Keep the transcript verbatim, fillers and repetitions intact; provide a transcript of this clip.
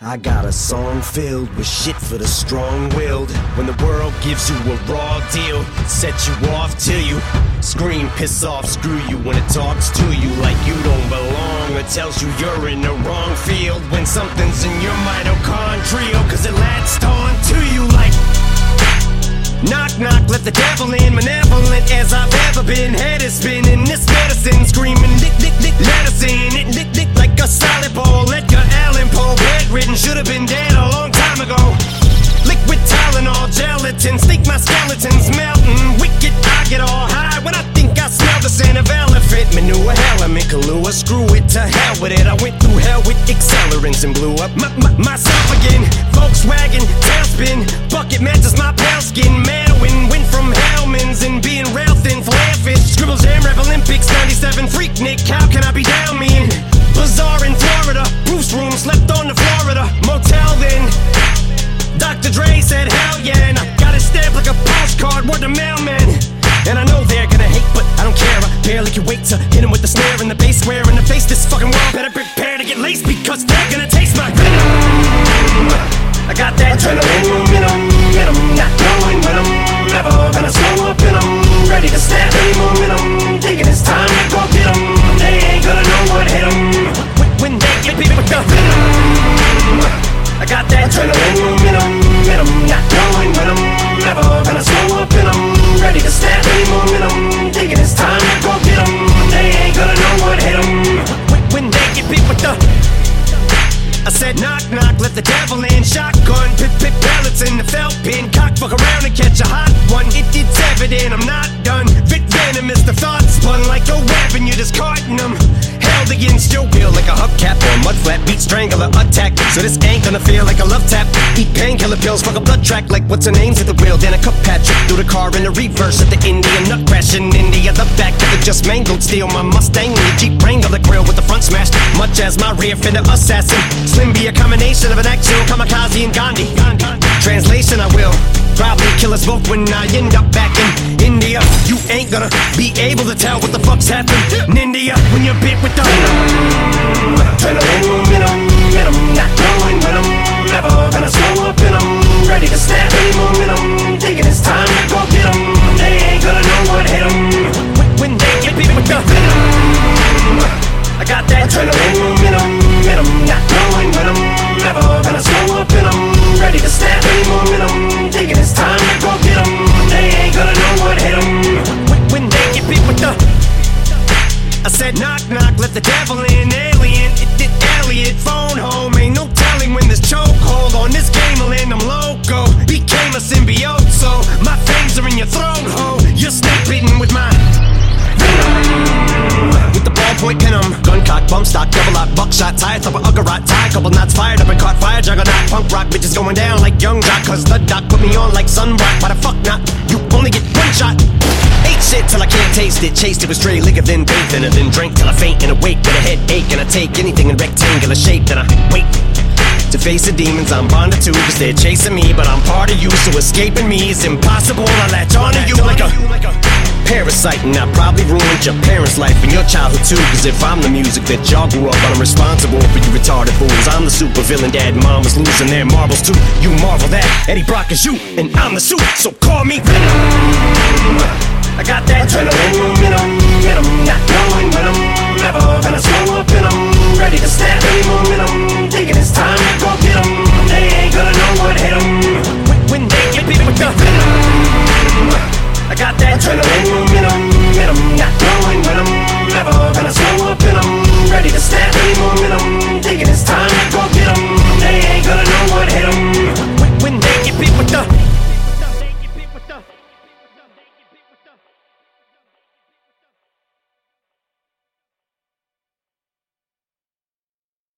I got a song filled with shit for the strong-willed. When the world gives you a raw deal, set you off till you scream, piss off, screw you. When it talks to you like you don't belong, or tells you you're in the wrong field. When something's in your mitochondrial, cause it latched on to you like knock, knock, let the devil in. Malevolent as I've ever been. Head is spinning, this medicine screaming, lick, lick, lick, medicine. It lick, lick like a solid ball. Edgar Allan Poe, bedridden, should've been dead a long time ago. Liquid Tylenol, gelatin, sneak my skeletons melting. Wicked, I get all high when I think I smell the scent of elephant manure. Element Kahlua, screw it, to hell with it. I went through hell with accelerants and blew up my, my, myself again. Volkswagen, tailspin, bucket matches my pale skin. Manwin, went from Hellman's and being rail thin, flare fish. Scribble Jam, Rap Olympics, ninety-seven, Freak Nick, how can I be down me in Bazaar in Florida, Bruce room, slept on the Florida motel then. Doctor Dre said hell yeah, and I got it stamped like a postcard, word to mailman. And I know they're gonna hate, but I don't care. I barely can wait to hit 'em with the snare and the bass square in the face. This fucking world better prepare to get laced, because they're gonna taste my venom. I got that adrenaline momentum, in 'em, not knowing when I'm never gonna slow up in 'em. Ready to snap any momentum, thinking it's time to go get 'em. They ain't gonna know what hit 'em when, when they get beat with the venom. I got that adrenaline momentum, in 'em, not knowing when I'm never gonna slow up in 'em. Ready to snap any momentum, thinking it's time to go get 'em. They ain't gonna know what hit 'em when, when they get beat with the. I said knock, knock, let the devil in. Shotgun, pit, pit, pellets in the felt pin. Cock, fuck around and catch a hot one. It, it's evident I'm not done. Vic venomous, the thoughts spun like a weapon. You're discarding them. Held against your will like a hubcap or a mud flat. Beat strangler attack, so this ain't gonna feel like a love tap. Eat painkiller pills, fuck a blood track like what's her name's at the wheel. Then a cup patch through the car in the reverse at the Indian nut crash in India. The back of it just mangled. Steal my Mustang and the Jeep Wrangler grill with the front smashed, much as my rear fender assassin. Slim be a combination of an actual kamikaze and Gandhi. Translation, I will probably kill us both when I end up back in India. You ain't gonna be able to tell what the fuck's happened in India when you're bit with the adrenaline momentum, in 'em, not knowing when I'm never gonna slow up in 'em. Ready to snap any momentum, thinking it's time to go get 'em. They ain't gonna know what hit 'em when, when they get bit with the venom. I got that adrenaline momentum, in 'em, not knowing when I'm never gonna slow up in 'em. Ready to snap any momentum, thinking it's time to go get 'em. They ain't gonna know what hit 'em when, when they get beat with the. I said knock, knock, let the devil in. Alien, it did Elliot, phone home. Ain't no telling when this chokehold on this game will end. I'm loco, became a symbiote, so my fangs are in your throat, ho. You're snake bitten with my venom. With the ballpoint pin 'em, gun cock, bump stock, double lock, buckshot, tire thumper, uggerot, tie, couple knots fired up and caught fire, juggernaut, punk rock, bitches going down like young jock, cause the doc put me on like sunrock. Why the fuck not? You only get one shot. Ate shit till I can't taste it, chased it with stray liquor, then bathed in it, then drank till I faint and awake with a headache. And I take anything in rectangular shape, then I wait to face the demons I'm bonded to, cause they're chasing me, but I'm part of you, so escaping me is impossible. I latch onto you like a parasite, and I probably ruined your parents' life and your childhood too. Cause if I'm the music that y'all grew up on, I'm responsible for you retarded fools. I'm the super villain, dad and mom was losing their marbles too. You marvel that Eddie Brock is you, and I'm the suit, so call me Venom. I got that adrenaline momentum, in 'em, not knowing when I'm never gonna slow up in 'em. Ready to snap any momentum, thinking it's time to go get 'em. They ain't gonna know what hit 'em when, when they get beat with the venom. I got that adrenaline